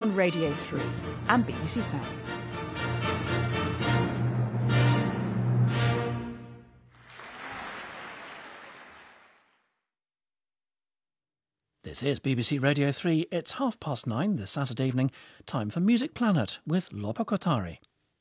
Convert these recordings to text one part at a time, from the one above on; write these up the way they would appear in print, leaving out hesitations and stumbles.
on Radio 3 and BBC Sounds. This is BBC Radio 3. It's 9:30 this Saturday evening. Time for Music Planet with Lopa Kotari.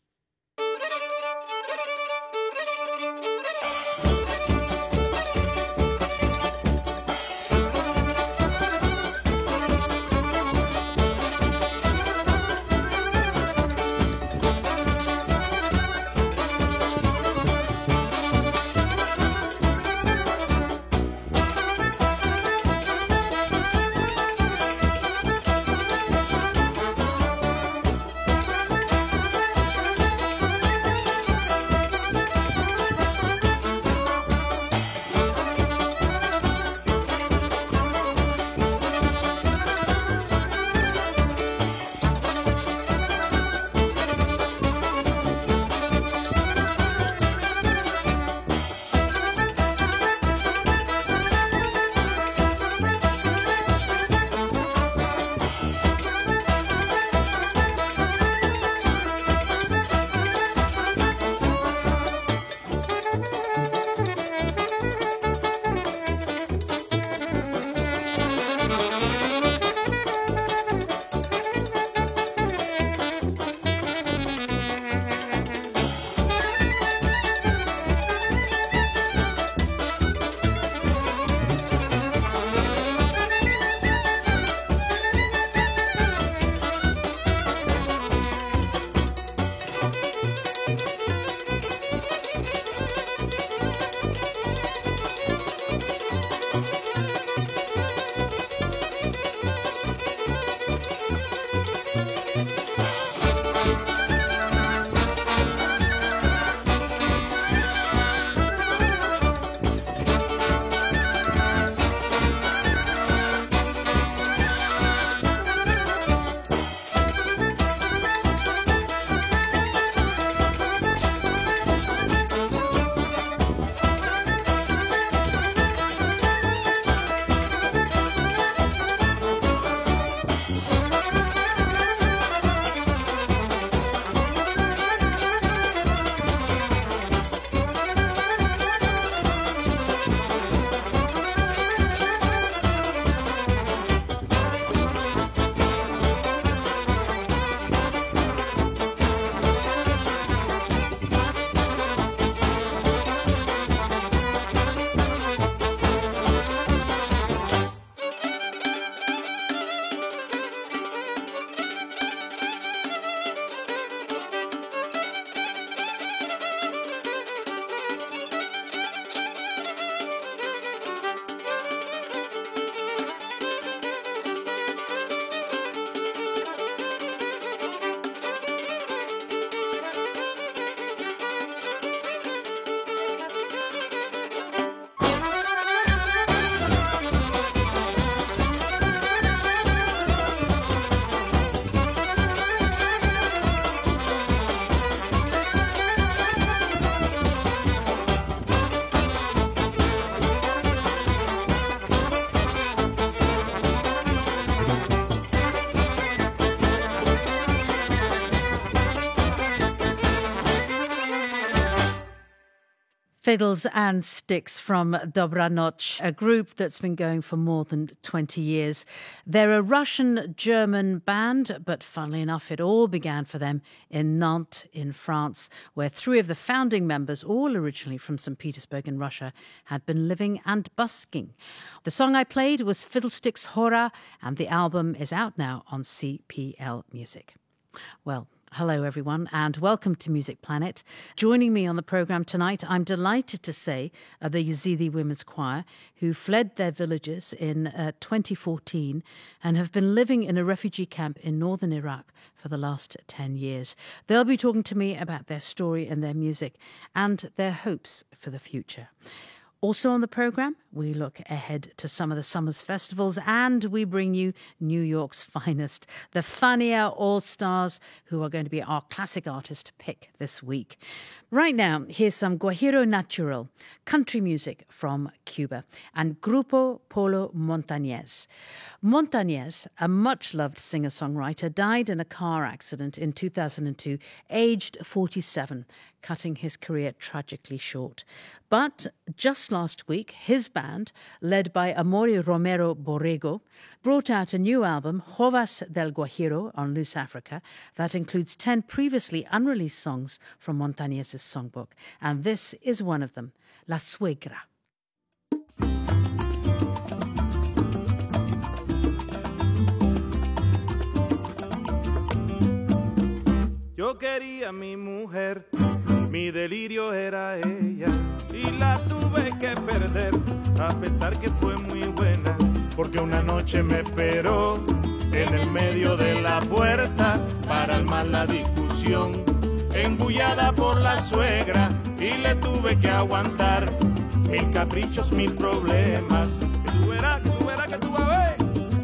Fiddles and Sticks from Dobranoc, a group that's been going for more than 20 years. They're a Russian-German band, but funnily enough, it all began for them in Nantes in France, where three of the founding members, all originally from St. Petersburg in Russia, had been living and busking. The song I played was Fiddlesticks Hora, and the album is out now on CPL Music. Well, hello everyone and welcome to Music Planet. Joining me on the programme tonight, I'm delighted to say, are the Yazidi Women's Choir, who fled their villages in 2014 and have been living in a refugee camp in northern Iraq for the last 10 years. They'll be talking to me about their story and their music and their hopes for the future. Also on the programme, we look ahead to some of the summer's festivals and we bring you New York's finest, the Fania All-Stars, who are going to be our classic artist pick this week. Right now, here's some Guajiro Natural, country music from Cuba, and Grupo Polo Montañez. Montañez, a much-loved singer-songwriter, died in a car accident in 2002, aged 47, cutting his career tragically short. But just last week, his band, led by Amori Romero Borrego, brought out a new album, Jovas del Guajiro, on Loose Africa, that includes 10 previously unreleased songs from Montañez's songbook. And this is one of them, La Suegra. Yo quería a mi mujer, mi delirio era ella, y la tuve que perder, a pesar que fue muy buena, porque una noche me esperó en el medio de la puerta para armar la discusión, embullada por la suegra, y le tuve que aguantar 1000 caprichos, 1000 problemas. Que tú verás, que tú verás, que tú vas a ver.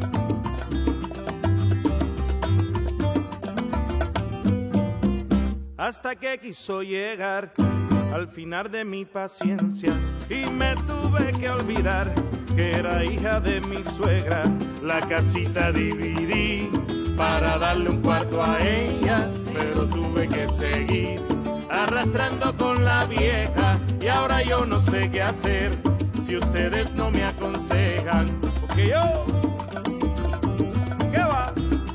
Hasta que quiso llegar al final de mi paciencia y me tuve que olvidar que era hija de mi suegra. La casita dividí para darle un cuarto a ella, pero tuve que seguir arrastrando con la vieja y ahora yo no sé qué hacer si ustedes no me aconsejan, porque yo, ¿qué va?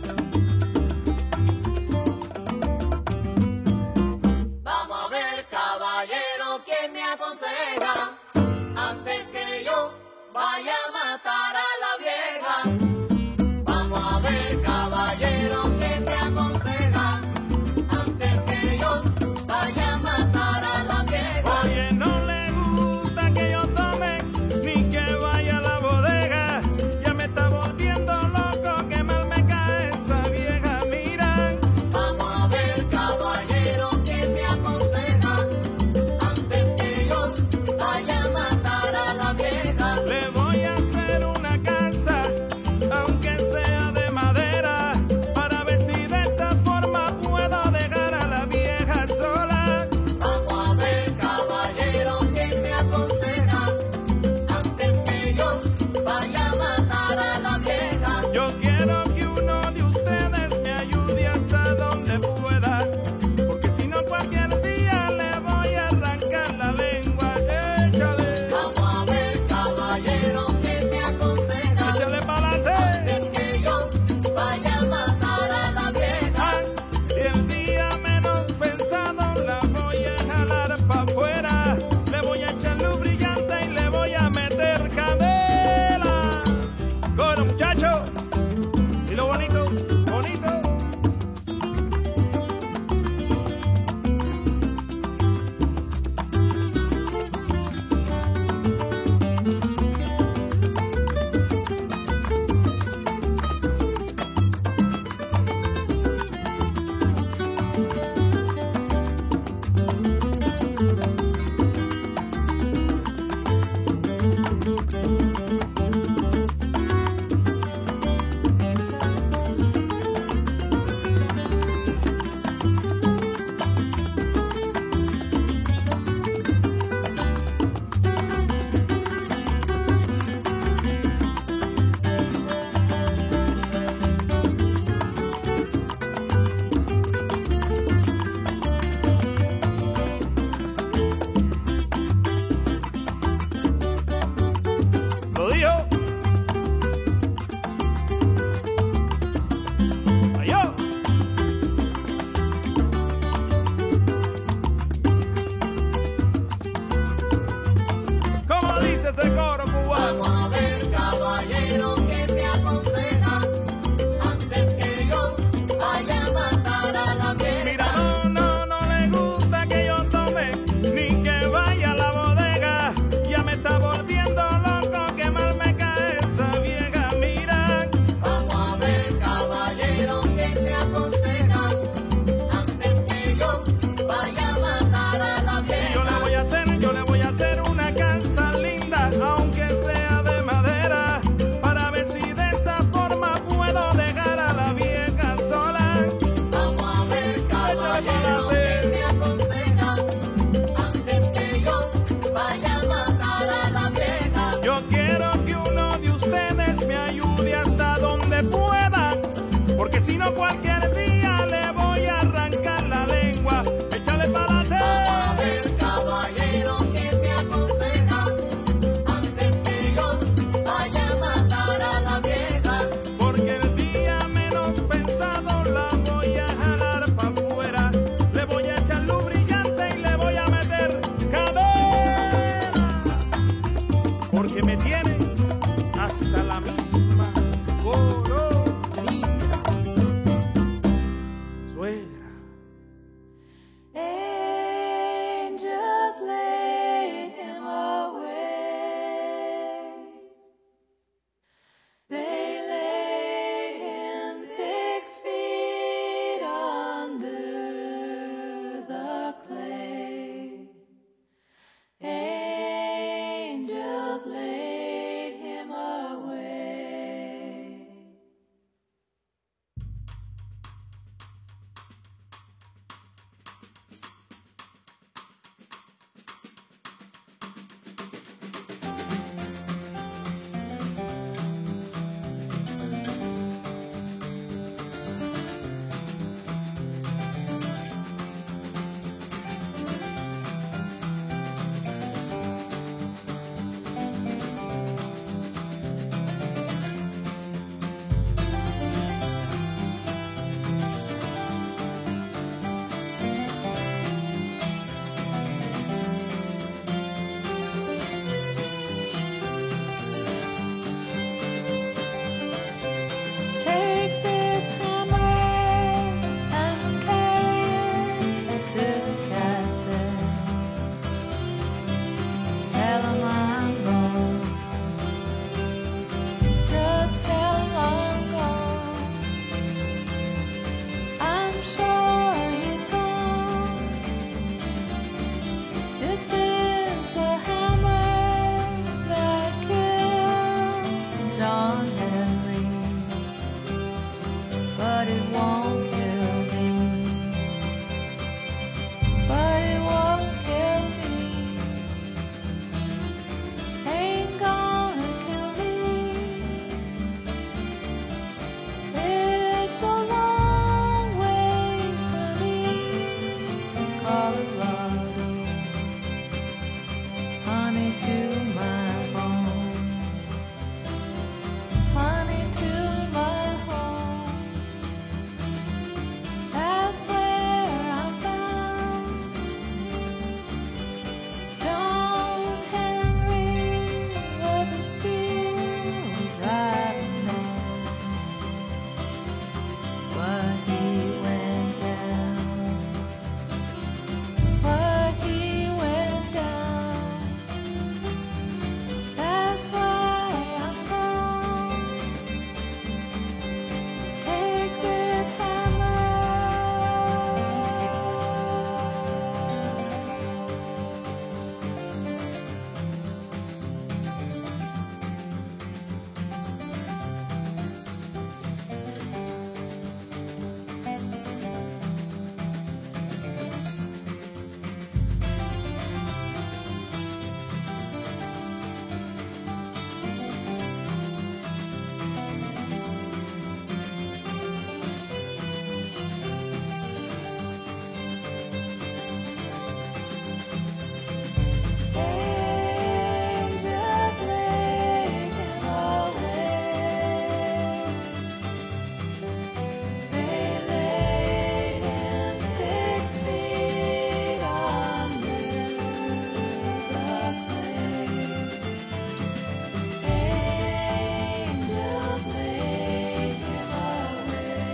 Antes que yo vaya a matar a la vieja, vamos a ver, caballero, que me aconseja. Antes que yo vaya a matar a la vieja. Oye, no le gusta que yo tome ni que vaya a la bodega. Ya me está won't kill me. But it won't kill me. Ain't gonna kill me. It's a long way from East Colorado, honey, to my home. Honey, to my home. That's where I'm bound. John Henry was a steel driving man, but he went down. But he went down. That's why I'm gone. Take this hammer. Angels making away. They lay him 6 feet under the plain. Angels make him away.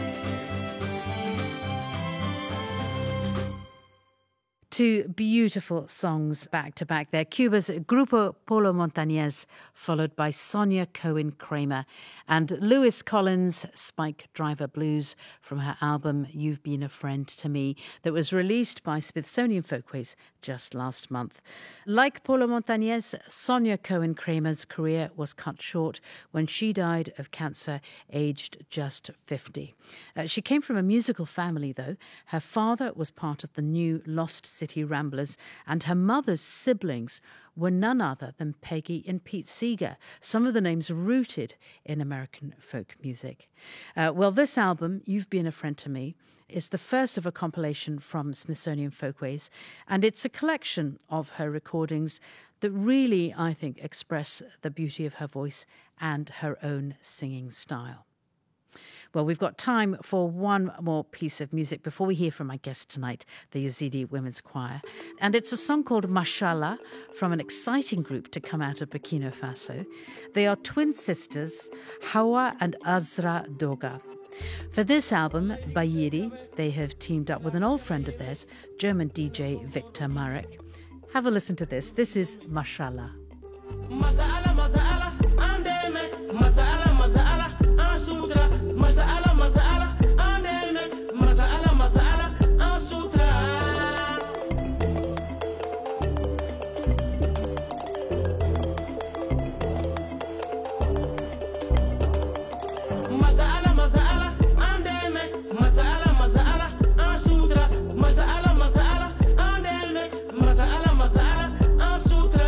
Two beautiful songs back to back there. Cuba's Grupo Polo Montañez, followed by Sonia Cohen-Kramer, and Lewis Collins' Spike Driver Blues from her album You've Been a Friend to Me, that was released by Smithsonian Folkways just last month. Like Polo Montañez, Sonia Cohen-Kramer's career was cut short when she died of cancer, aged just 50. She came from a musical family, though. Her father was part of the new Lost City Ramblers, and her mother's siblings were none other than Peggy and Pete Seeger, some of the names rooted in American folk music. Well, this album, You've Been a Friend to Me, is the first of a compilation from Smithsonian Folkways, and it's a collection of her recordings that really, I think, express the beauty of her voice and her own singing style. Well, we've got time for one more piece of music before we hear from my guest tonight, the Yazidi Women's Choir. And it's a song called Mashallah from an exciting group to come out of Burkina Faso. They are twin sisters, Hawa and Azra Doga. For this album, Bayiri, they have teamed up with an old friend of theirs, German DJ Victor Marek. Have a listen to this. This is Mashallah. Masala, masala, andeme, masala, masala, ansutra, masala, masala, andeme, masala, masala, ansutra. Masala, masala, andeme, masala, masala, ansutra, masala, masala, andeme, masala, masala, ansutra.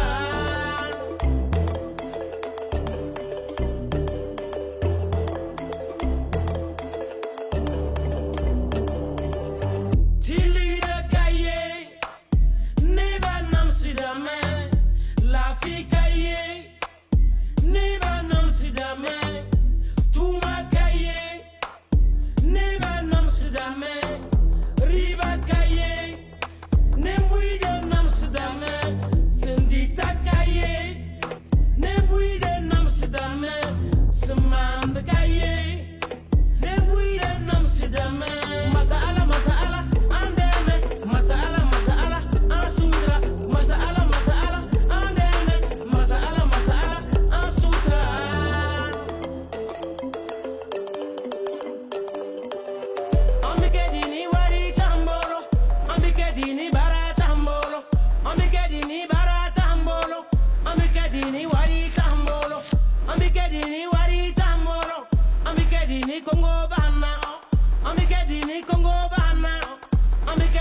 Congo Bana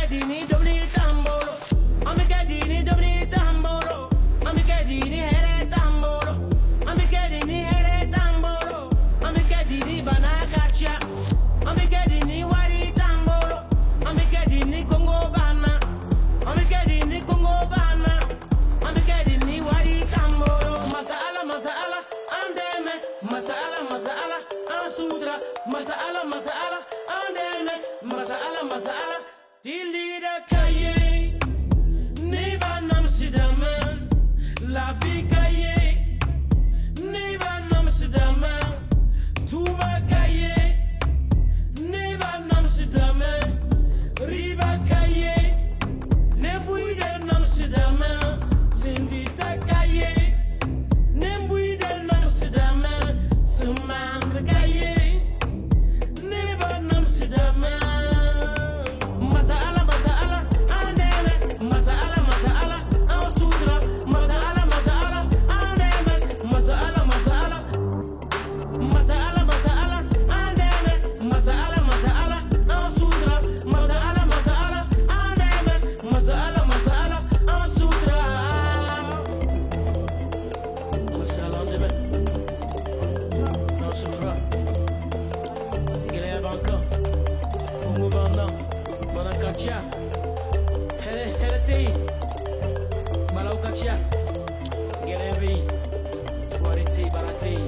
Amicadini domini tambolo. Amicadini domini tambolo. Amicadini here tambolo. Amicadini here tambolo. Amicadini banakacha. Amicadini wari tambolo. Amicadini Congo bana. Amicadini Congo bana. Amicadini wari tambolo. Masala masala andeme. Masala masala ansudra. Masala masala andeme. Masala masala dilida kaye. Neba nam sidaman. La vie kaye. Neba nam sidaman. Tuba kaye. Neba nam sidaman. Riba kaye. Nebuide nam sidaman. Sindita kaye. Nebuide nam sidaman. Sumandra kaye. Neba nam sidaman. Masala masala andeme. Masala masala ansudra. Masala masala andeme. Masala masala. Masala masala andeme. Masala masala ansudra. Masala masala andeme. Masala masala ansudra. Masala andeme. Ansudra. Gele banka. Kongo bana. Banakacha. Hele hele tei. Malaukacha. Gele bi. Wariti barati.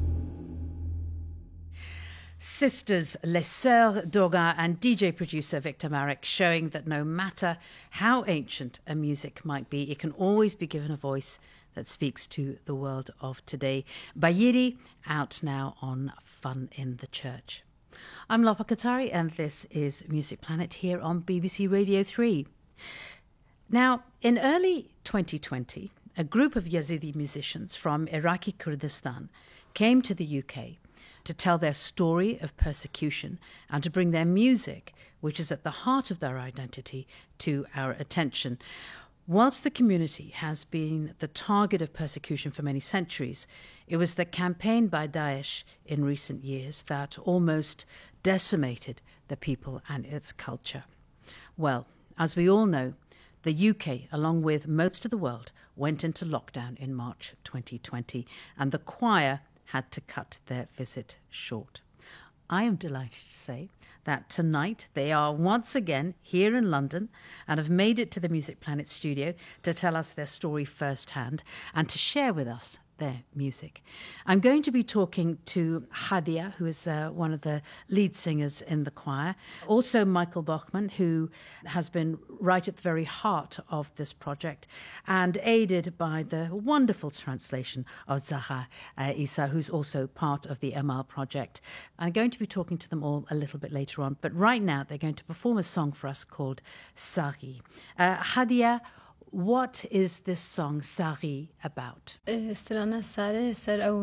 Sisters, Les Sœurs Doga and DJ producer Victor Marek, showing that no matter how ancient a music might be, it can always be given a voice that speaks to the world of today. Bayiri, out now on Fun in the Church. I'm Lopa Katari, and this is Music Planet here on BBC Radio 3. Now, in early 2020, a group of Yazidi musicians from Iraqi Kurdistan came to the UK to tell their story of persecution and to bring their music, which is at the heart of their identity, to our attention. Whilst the community has been the target of persecution for many centuries, it was the campaign by Daesh in recent years that almost decimated the people and its culture. Well, as we all know, the UK, along with most of the world, went into lockdown in March 2020, and the choir had to cut their visit short. I am delighted to say that tonight they are once again here in London and have made it to the Music Planet studio to tell us their story firsthand and to share with us their music. I'm going to be talking to Hadia, who is one of the lead singers in the choir, also Michael Bachman, who has been right at the very heart of this project, and aided by the wonderful translation of Zaha Isa, who's also part of the Amal project. I'm going to be talking to them all a little bit later on, but right now they're going to perform a song for us called Sari. Hadia, what is this song Sari about? Sare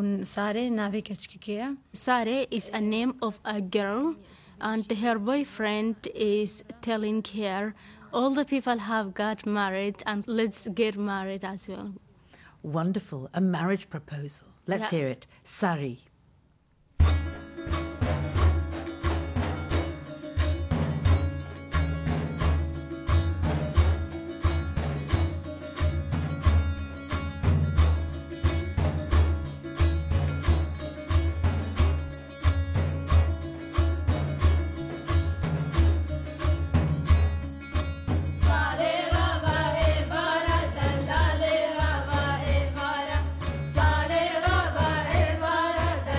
is a name of a girl, and her boyfriend is telling her, all the people have got married, and let's get married as well. Wonderful, a marriage proposal. Let's hear it. Sari. Sare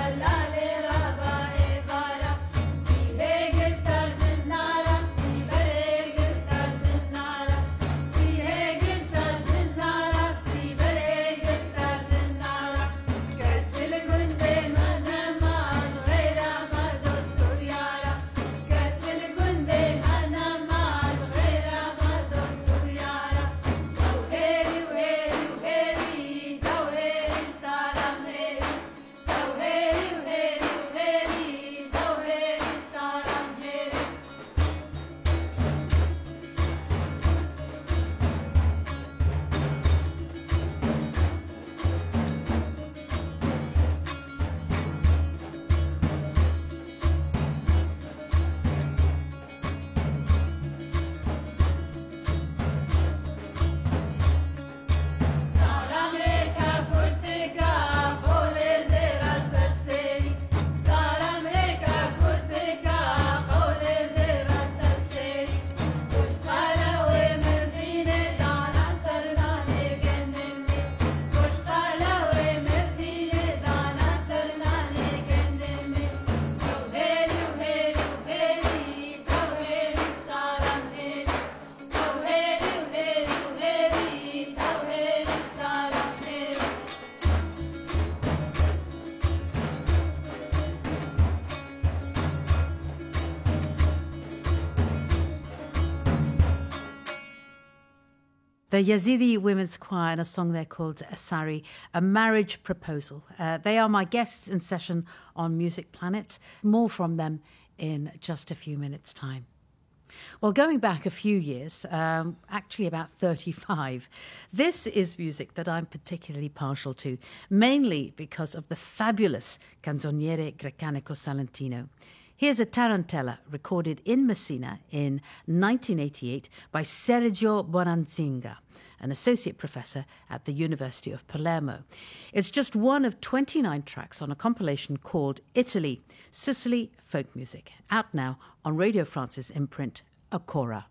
The Yazidi Women's Choir and a song there called Asari, a marriage proposal. They are my guests in session on Music Planet. More from them in just a few minutes' time. Well, going back a few years, actually about 35, this is music that I'm particularly partial to, mainly because of the fabulous Canzoniere Grecanico Salentino. Here's a tarantella recorded in Messina in 1988 by Sergio Bonanzinga, an associate professor at the University of Palermo. It's just one of 29 tracks on a compilation called Italy, Sicily Folk Music, out now on Radio France's imprint, Acora.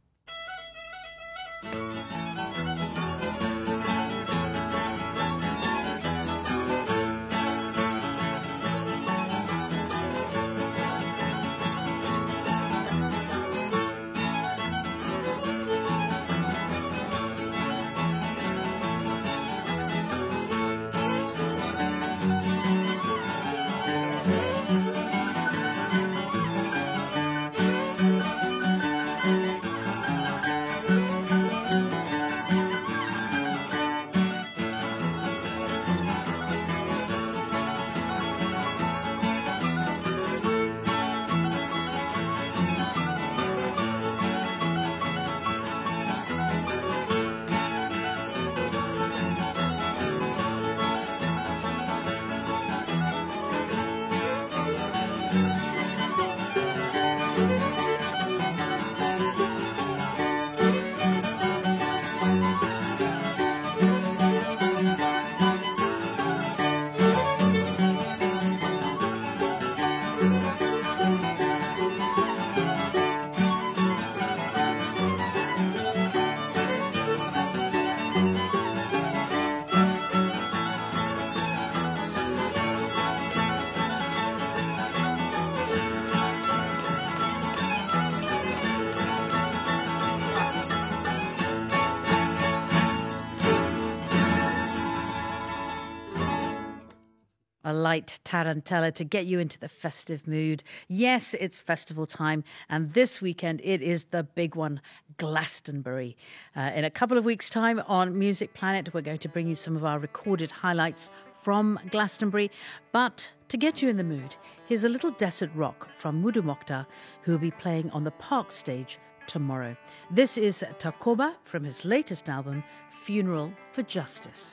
A light tarantella to get you into the festive mood. Yes, it's festival time, and this weekend it is the big one, Glastonbury. In a couple of weeks' time on Music Planet, we're going to bring you some of our recorded highlights from Glastonbury. But to get you in the mood, here's a little desert rock from Mudu Mokhtar, who will be playing on the Park stage tomorrow. This is Takoba from his latest album, Funeral for Justice.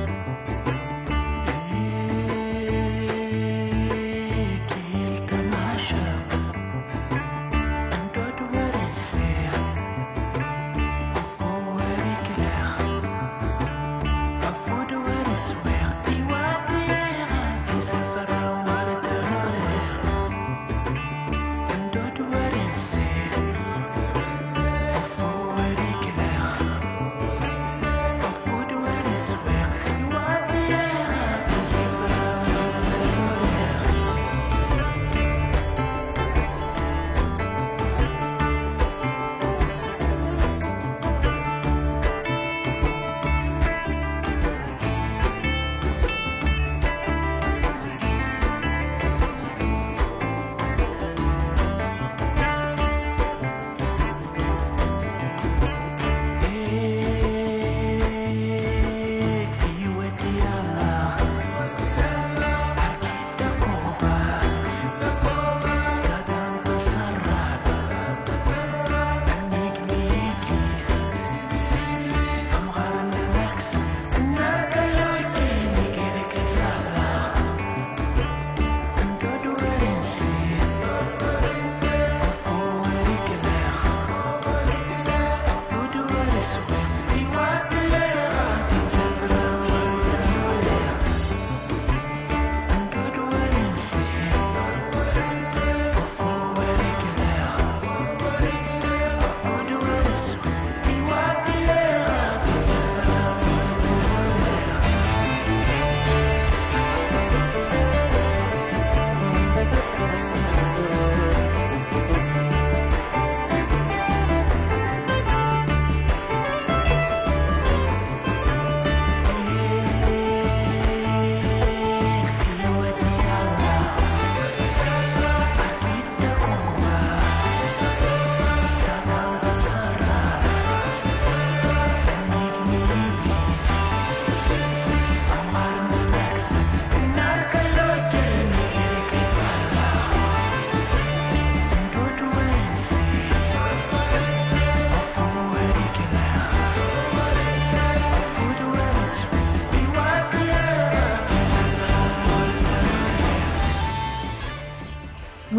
Que el tamaño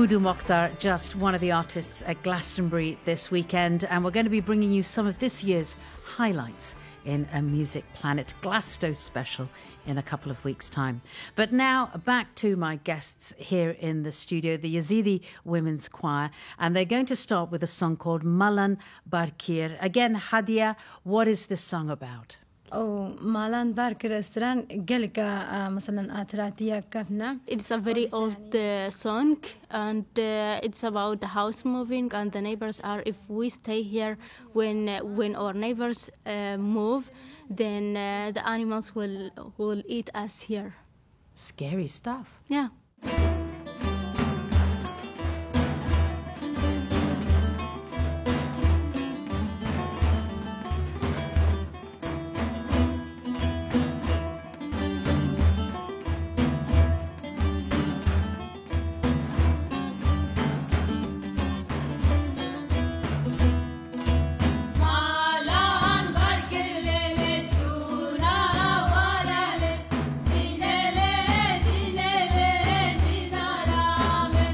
Mudu Mokhtar, just one of the artists at Glastonbury this weekend, and we're going to be bringing you some of this year's highlights in a Music Planet Glasto special in a couple of weeks' time. But now back to my guests here in the studio, the Yazidi Women's Choir, and they're going to start with a song called Malan Barkir. Again, Hadia, what is this song about? أو مالان بارك رستوران قالك مثلا آتراتية كفنا. It's a very old song, and it's about the house moving, and the neighbors are, if we stay here when our neighbors move, then the animals will eat us here. Scary stuff. Yeah. مالان برکر لیلی چونا وارله دینله دینارامن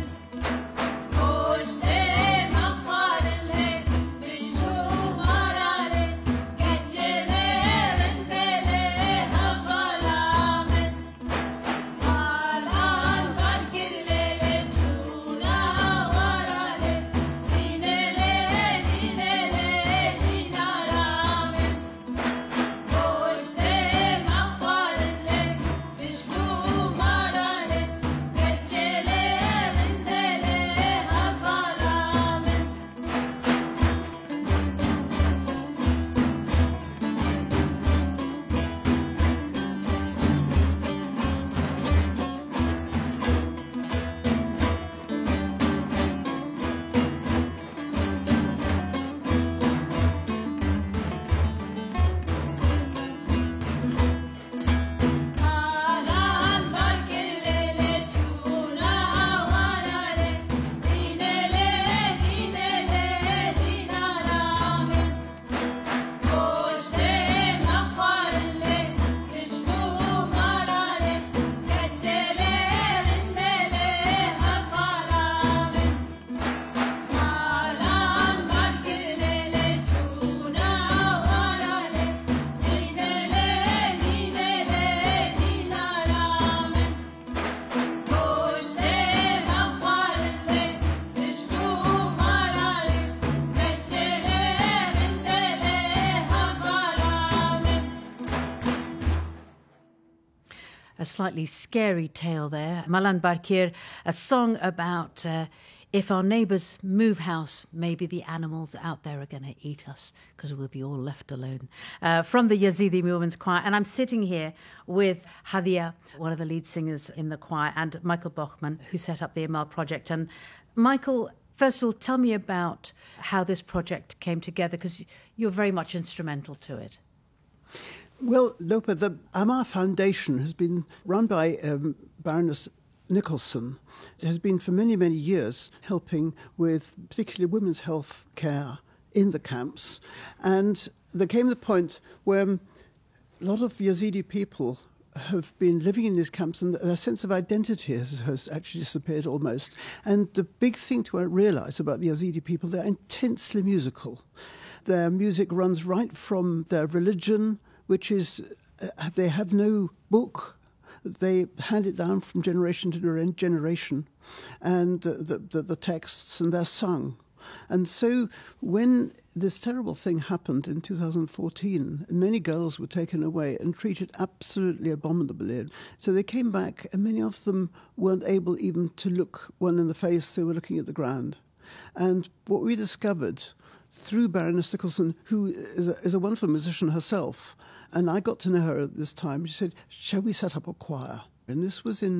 کوشته مخارله بشو مارله گچله رندله هفالامن مالان برکر لیلی چونا وارله دینله دینارامن کوشته مخارله بشو مارله گچله رندله هفالامن مالان برکر لیلی چونا وارله دینله دینارامن کوشته مخارله بشو مارله گچله رندله هفالامن مالان برکر لیلی چونا وارله دینله دینارامن کوشته مخارله بشو مارله گچله رندله هفالامن. A slightly scary tale there. Malan Barkir, a song about if our neighbours move house, maybe the animals out there are going to eat us because we'll be all left alone. From the Yazidi Women's Choir. And I'm sitting here with Hadia, one of the lead singers in the choir, and Michael Bochman, who set up the Amal project. And Michael, first of all, tell me about how this project came together, because you're very much instrumental to it. Well, Lopa, the Amar Foundation has been run by Baroness Nicholson. It has been for many, many years helping with particularly women's health care in the camps. And there came the point where a lot of Yazidi people have been living in these camps, and their sense of identity has actually disappeared almost. And the big thing to realise about the Yazidi people, they're intensely musical. Their music runs right from their religion, which is they have no book. They hand it down from generation to generation, and the texts, and they're sung. And so when this terrible thing happened in 2014, many girls were taken away and treated absolutely abominably. So they came back, and many of them weren't able even to look one in the face. They were looking at the ground. And what we discovered through Baroness Nicholson, who is a wonderful musician herself, and I got to know her at this time, she said, shall we set up a choir? And this was in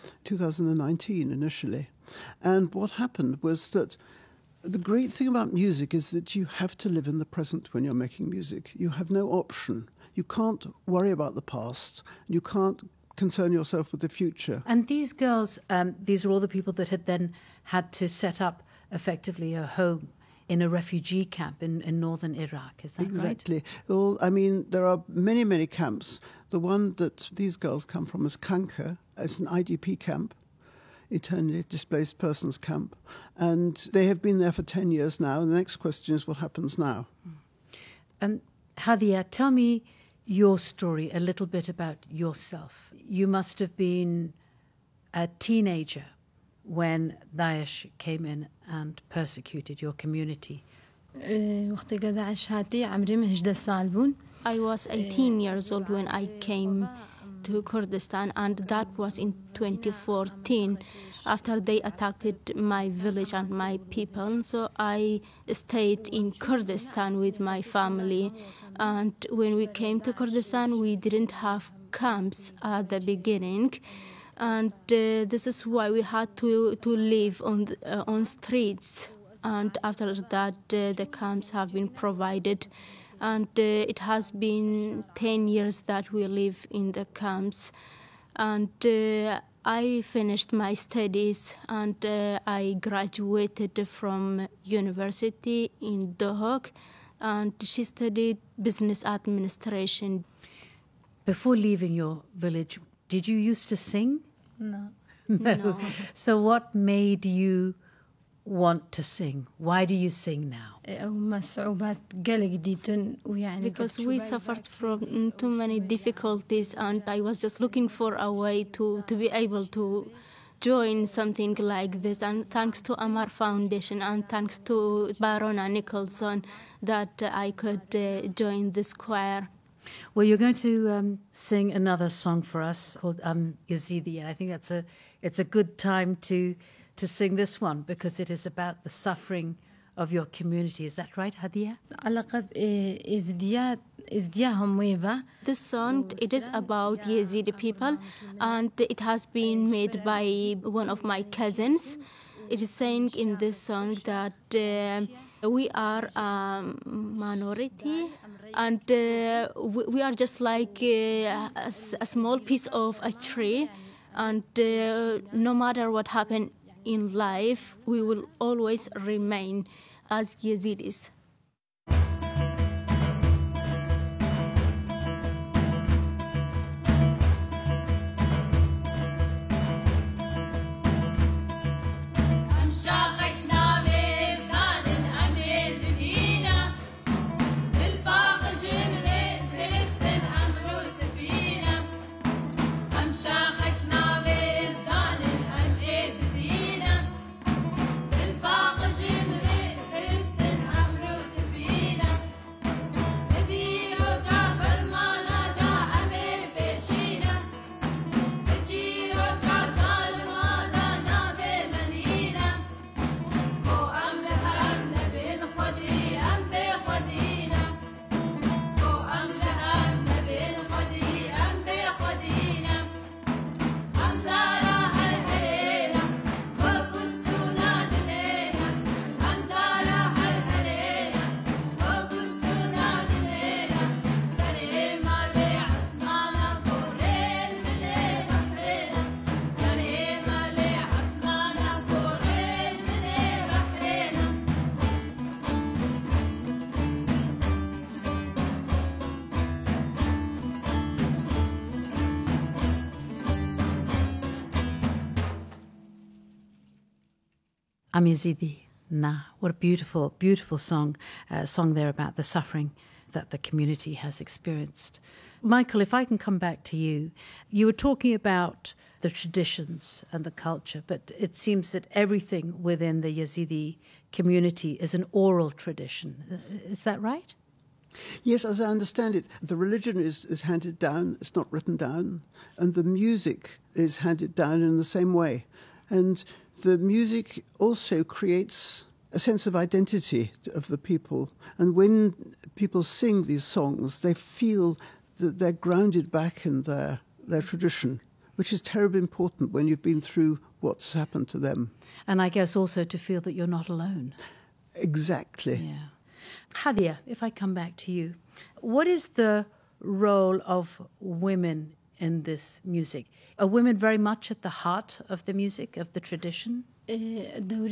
2019 initially. And what happened was that the great thing about music is that you have to live in the present when you're making music. You have no option. You can't worry about the past. You can't concern yourself with the future. And these girls, these are all the people that had then had to set up effectively a home in a refugee camp in northern Iraq. Is that right? Exactly. Well, I mean, there are many, many camps. The one that these girls come from is Kanka. It's an IDP camp internally displaced persons camp. And they have been there for 10 years now. And the next question is what happens now? Hadia, tell me your story, a little bit about yourself. You must have been a teenager when Daesh came in and persecuted your community. وقت داعش هاتي عمري من 11 سال بون. I was 18 years old when I came to Kurdistan, and that was in 2014 after they attacked my village and my people. So I stayed in Kurdistan with my family, and when we came to Kurdistan we didn't have camps at the beginning, and this is why we had to live on streets, and after that the camps have been provided. And it has been 10 years that we live in the camps. And I finished my studies, and I graduated from university in Dohuk, and she studied business administration. Before leaving your village, did you used to sing? No. No. So what made you want to sing? Why do you sing now? Because we suffered from too many difficulties, and I was just looking for a way to be able to join something like this. And thanks to Amar Foundation and thanks to Barona Nicholson that I could join this choir. Well, you're going to sing another song for us called Yazidi, and I think it's a good time to sing this one because it is about the suffering of your community. Is that right, Hadia? This song, it is about Yazidi people, and it has been made by one of my cousins. It is saying in this song that we are a minority, and we are just like a small piece of a tree, and no matter what happens in life, we will always remain as Yazidis. Amizidi Na. What a beautiful, beautiful song there about the suffering that the community has experienced. Michael, if I can come back to you. You were talking about the traditions and the culture, but it seems that everything within the Yazidi community is an oral tradition. Is that right? Yes, as I understand it, the religion is handed down, it's not written down, and the music is handed down in the same way. And the music also creates a sense of identity of the people. And when people sing these songs, they feel that they're grounded back in their tradition, which is terribly important when you've been through what's happened to them. And I guess also to feel that you're not alone. Exactly. Yeah. Hadia, if I come back to you, what is the role of women in this music? Are women very much at the heart of the music, of the tradition?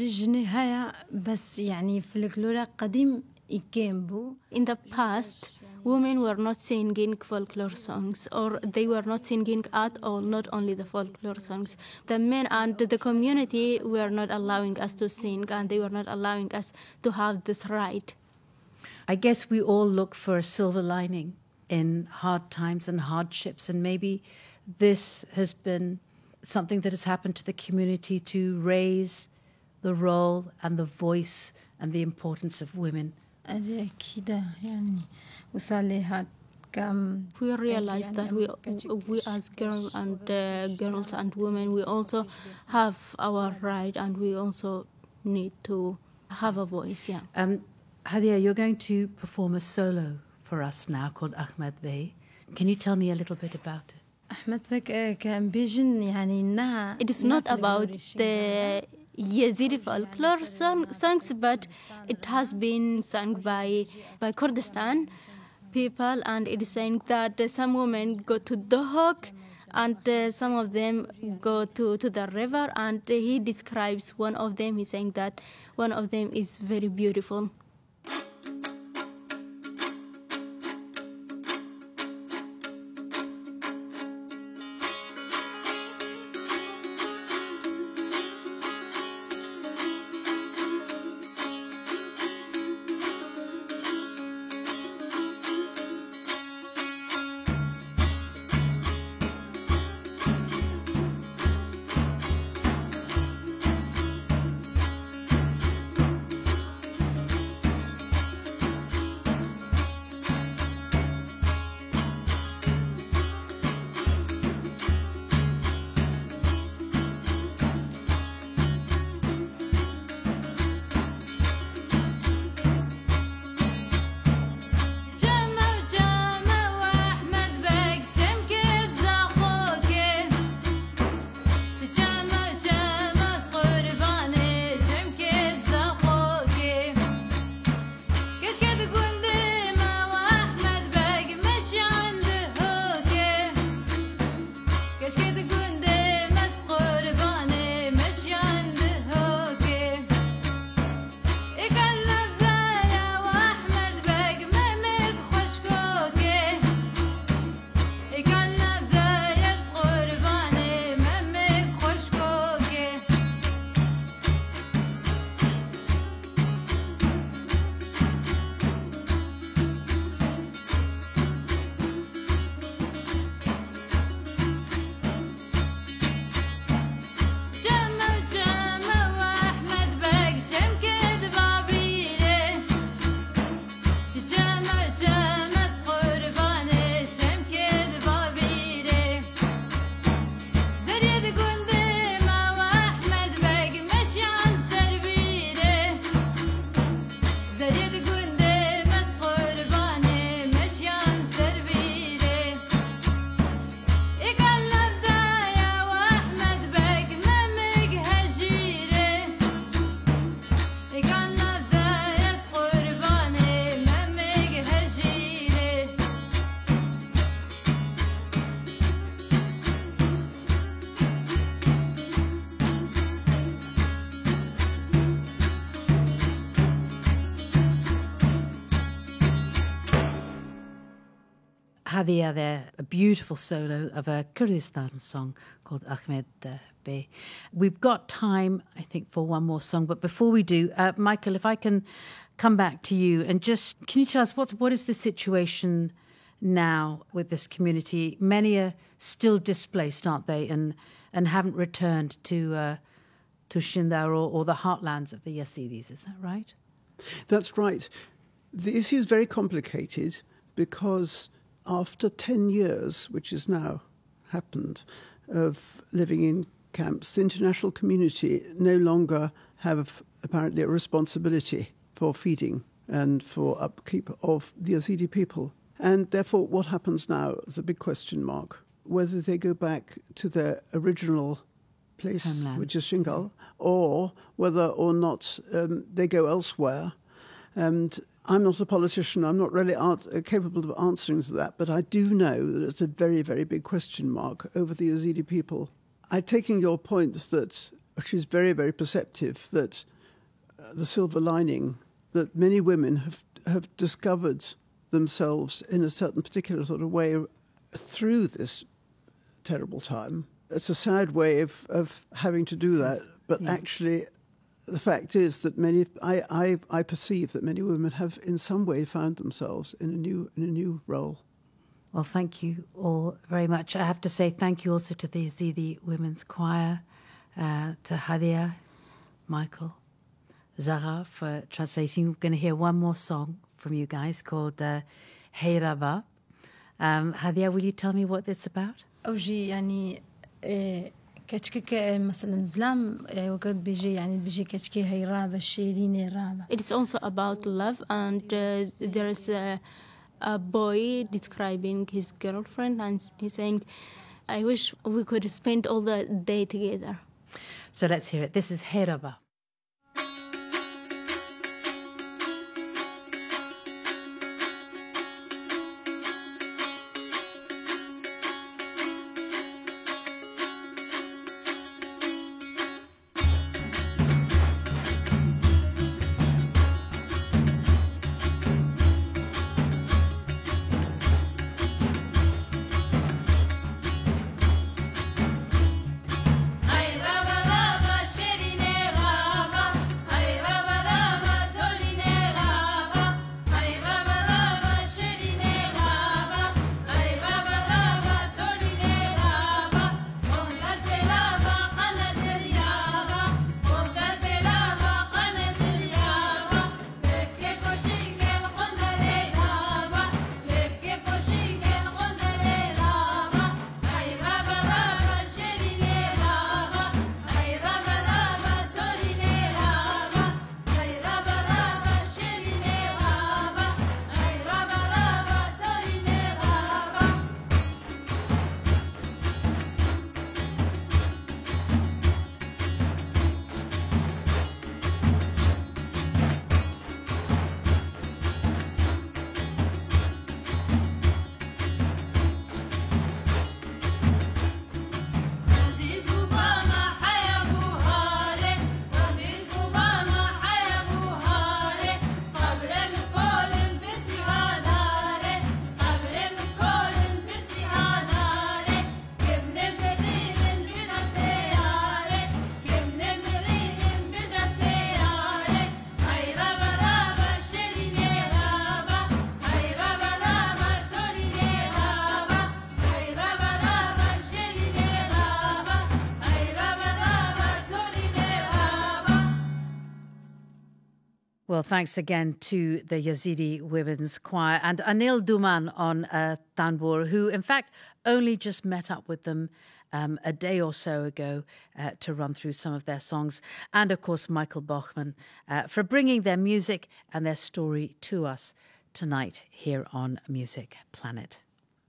In the past, women were not singing folklore songs, or they were not singing at all, not only the folklore songs. The men and the community were not allowing us to sing, and they were not allowing us to have this right. I guess we all look for a silver lining in hard times and hardships, and maybe this has been something that has happened to the community to raise the role and the voice and the importance of women. We realize that we as girls and women, we also have our right, and we also need to have a voice. Yeah. Hadia, you're going to perform a solo for us now called Ahmed Bey. Can you tell me a little bit about it? It is not about the Yazidi folklore songs, but it has been sung by Kurdistan people, and it is saying that some women go to Dohuk, and some of them go to the river, and he describes one of them. He's saying that one of them is very beautiful. Hadia there, a beautiful solo of a Kurdistan song called Ahmed Bey. We've got time, I think, for one more song, but before we do, Michael, if I can come back to you and just, can you tell us what is the situation now with this community? Many are still displaced, aren't they, and haven't returned to Shindar or the heartlands of the Yazidis, is that right? That's right. The issue is very complicated because after 10 years, which has now happened, of living in camps, the international community no longer have apparently a responsibility for feeding and for upkeep of the Yazidi people. And therefore, what happens now is a big question mark. Whether they go back to their original place, homeland, which is Shingal, or whether or not they go elsewhere. And I'm not a politician. I'm not really capable of answering to that. But I do know that it's a very, very big question mark over the Yazidi people. I'm taking your point that, which is very, very perceptive, that the silver lining, that many women have discovered themselves in a certain particular sort of way through this terrible time. It's a sad way of having to do that, but actually the fact is that I perceive that many women have in some way found themselves in a new role. Well, thank you all very much. I have to say thank you also to the Yazidi Women's Choir, to Hadia, Michael, Zara for translating. We're going to hear one more song from you guys called Hey Rabba. Hadia, will you tell me what it's about? أوجي يعني كشكك مثلا زلام وقت بيجي كشكي هي رابة شيريني رابة. It is also about love, and there is a boy describing his girlfriend, and he's saying, I wish we could spend all the day together. So let's hear it. This is Hey Rabba. Well, thanks again to the Yazidi Women's Choir and Anil Duman on Tanbur, who in fact only just met up with them a day or so ago to run through some of their songs. And of course, Michael Bachmann for bringing their music and their story to us tonight here on Music Planet.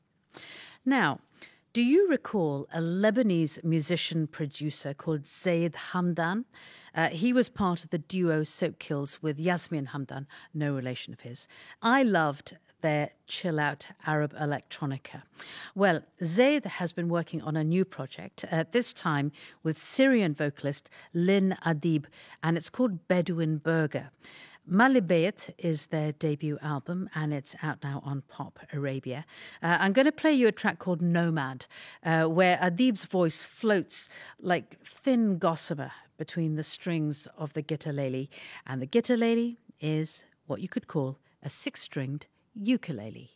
Now, do you recall a Lebanese musician-producer called Zaid Hamdan? He was part of the duo Soapkills with Yasmin Hamdan, no relation of his. I loved their chill-out Arab electronica. Well, Zaid has been working on a new project, this time with Syrian vocalist Lynn Adib, and it's called Bedouin Burger. Malibet is their debut album, and it's out now on Pop Arabia. I'm going to play you a track called Nomad, where Adib's voice floats like thin gossamer between the strings of the guitarlele, and the guitarlele is what you could call a six-stringed ukulele.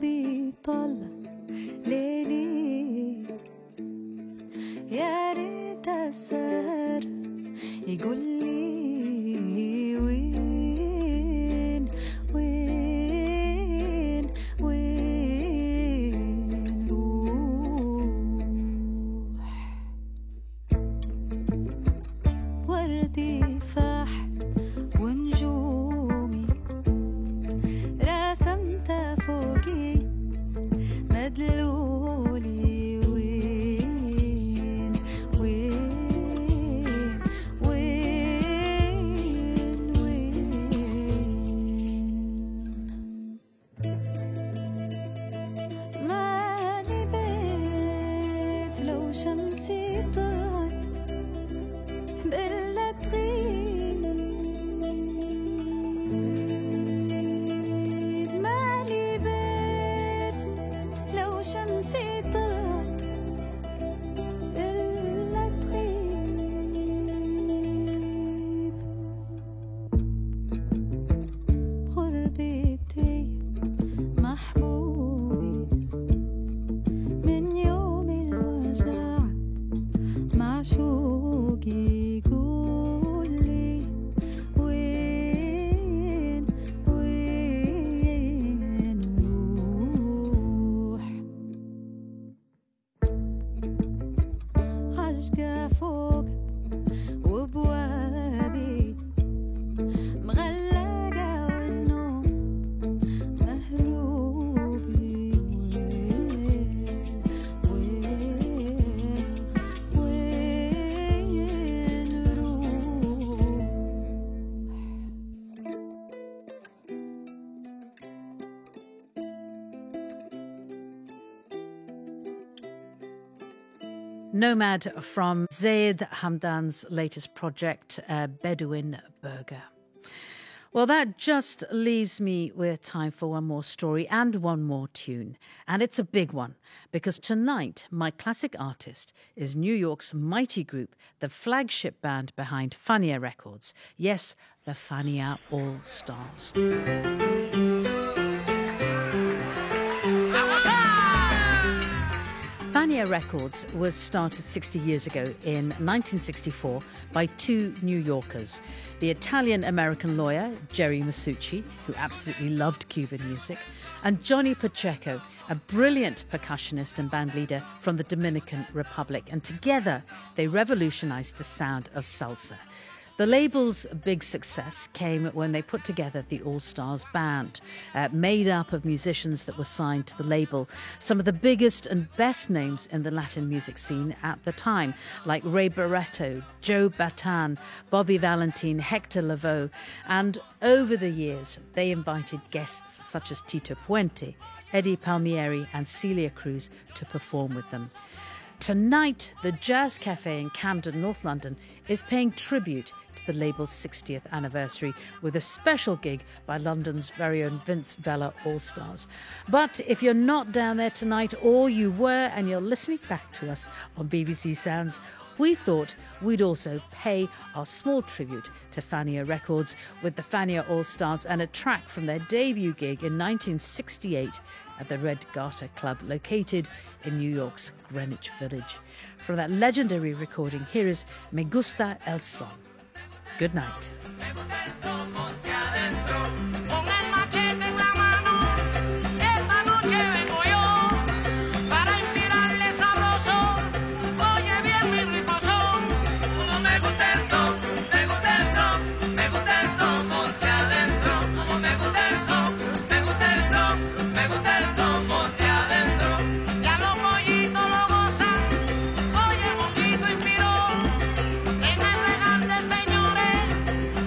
صوبي طل ليلي يا ريت دلولي وين وين وين وين مالي بيت لو شمسي طلعت بإلا تغيب مالي بيت لو شمسي طلعت بإلا تغيب غربتي محبوبي من يوم الوجع معشوقي يقول لي وين وين نروح عشقة فوق وبوابي مغلقة والنوم مهروبي وين وين نروح Nomad from Zayed Hamdan's latest project, Bedouin Burger. Well, that just leaves me with time for one more story and one more tune. And it's a big one, because tonight my classic artist is New York's mighty group, the flagship band behind Fania Records. Yes, the Fania All Stars. Fania Records was started 60 years ago in 1964 by two New Yorkers, the Italian-American lawyer Jerry Masucci, who absolutely loved Cuban music, and Johnny Pacheco, a brilliant percussionist and band leader from the Dominican Republic. And together they revolutionized the sound of salsa. The label's big success came when they put together the All Stars Band, made up of musicians that were signed to the label. Some of the biggest and best names in the Latin music scene at the time, like Ray Barretto, Joe Bataan, Bobby Valentin, Hector Lavoe. And over the years, they invited guests such as Tito Puente, Eddie Palmieri and Celia Cruz to perform with them. Tonight, the Jazz Cafe in Camden, North London, is paying tribute to the label's 60th anniversary with a special gig by London's very own Vince Vella All-Stars. But if you're not down there tonight, or you were and you're listening back to us on BBC Sounds, we thought we'd also pay our small tribute to Fania Records with the Fania All-Stars and a track from their debut gig in 1968 at the Red Garter Club, located in New York's Greenwich Village. From that legendary recording, here is Me Gusta El Son. Good night. Señores,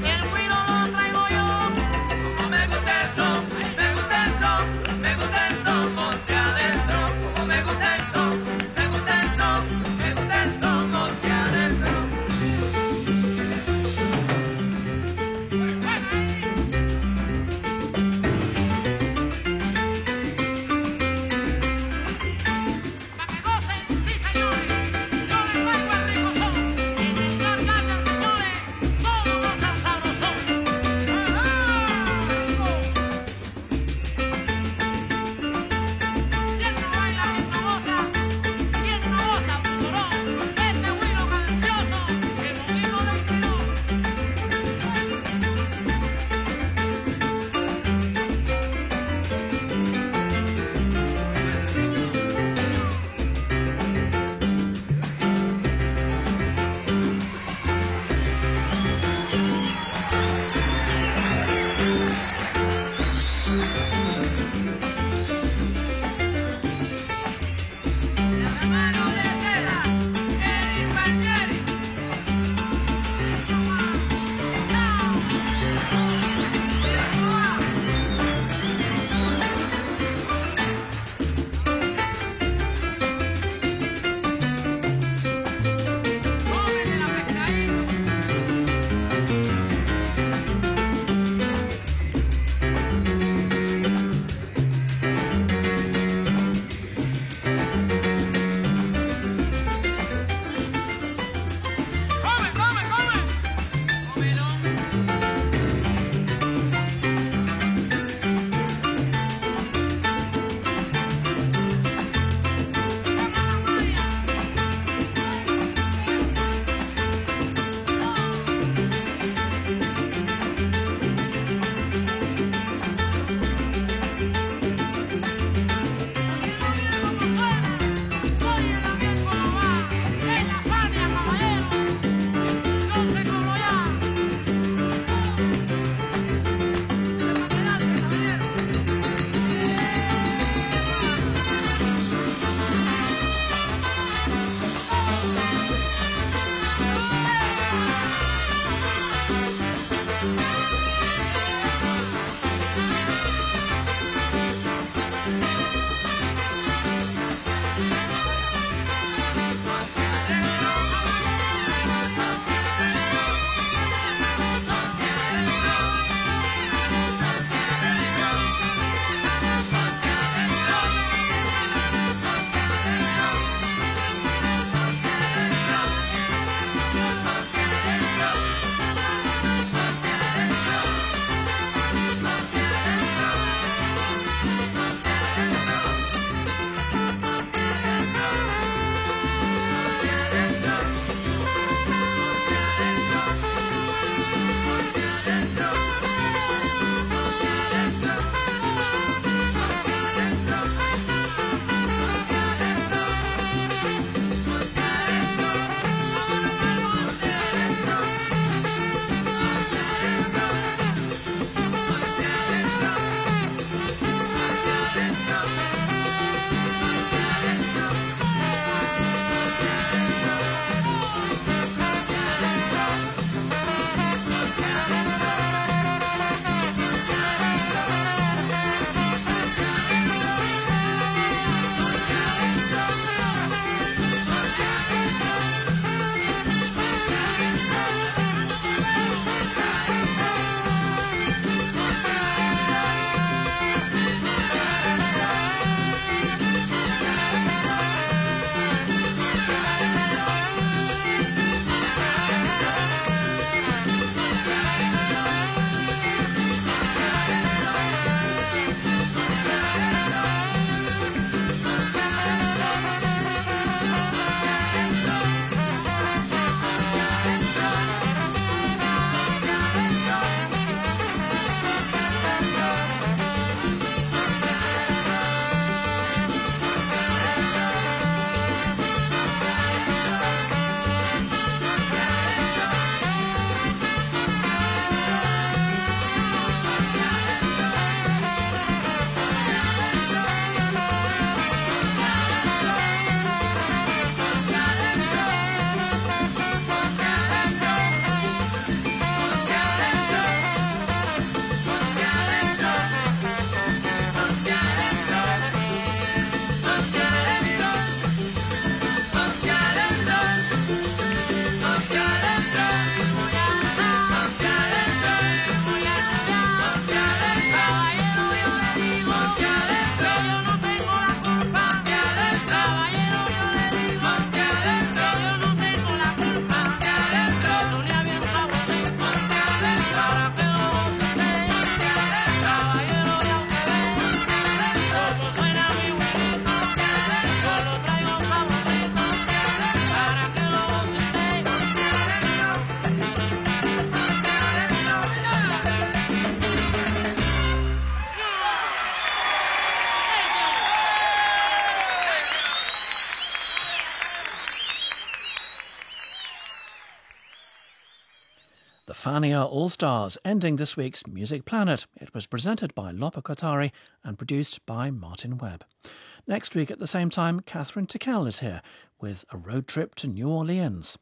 Melania All Stars, ending this week's Music Planet. It was presented by Lopa Kotari and produced by Martin Webb. Next week at the same time, Catherine Tickell is here with a road trip to New Orleans.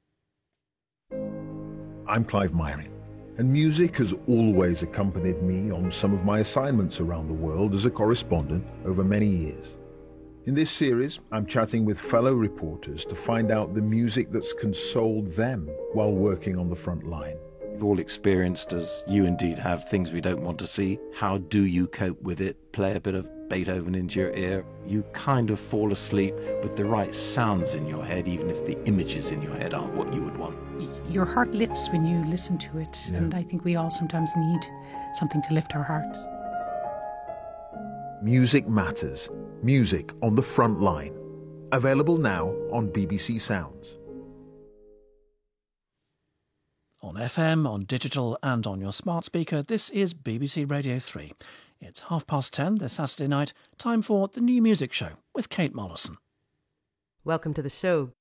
I'm Clive Myrie, and music has always accompanied me on some of my assignments around the world as a correspondent over many years. In this series, I'm chatting with fellow reporters to find out the music that's consoled them while working on the front line. We've all experienced, as you indeed have, things we don't want to see. How do you cope with it? Play a bit of Beethoven into your ear. You kind of fall asleep with the right sounds in your head, even if the images in your head aren't what you would want. Your heart lifts when you listen to it, and I think we all sometimes need something to lift our hearts. Music Matters. Music on the front line. Available now on BBC Sounds. On FM, on digital and on your smart speaker, this is BBC Radio 3. It's 10:30 this Saturday night, time for The New Music Show with Kate Mollison. Welcome to the show.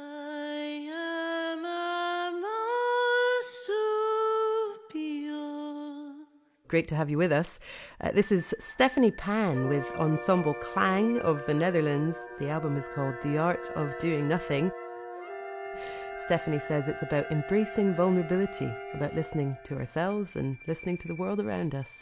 Great to have you with us. This is Stephanie Pan with Ensemble Klang of the Netherlands. The album is called The Art of Doing Nothing. Stephanie says it's about embracing vulnerability, about listening to ourselves and listening to the world around us.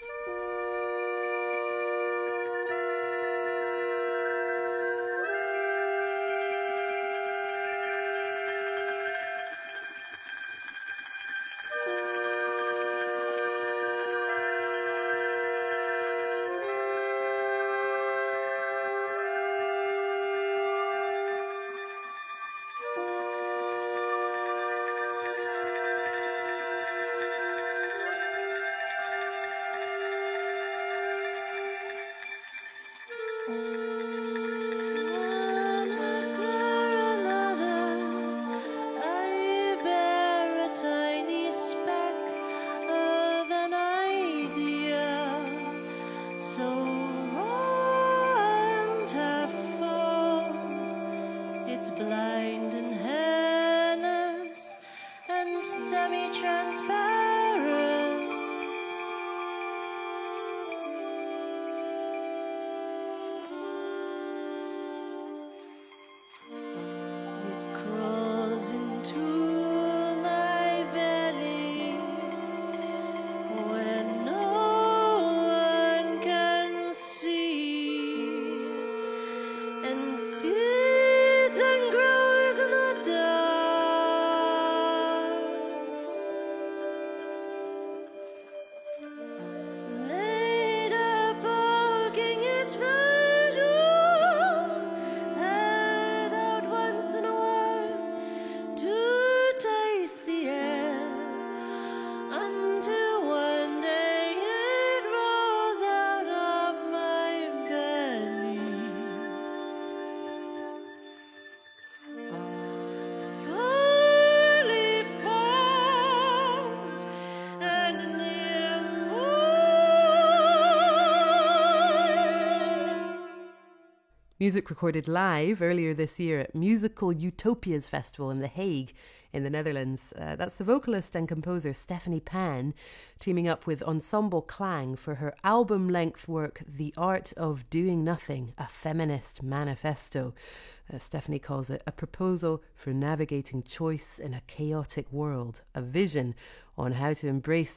Music recorded live earlier this year at Musical Utopias Festival in The Hague in the Netherlands. That's the vocalist and composer Stephanie Pan teaming up with Ensemble Klang for her album-length work The Art of Doing Nothing, a feminist manifesto. Stephanie calls it a proposal for navigating choice in a chaotic world, a vision on how to embrace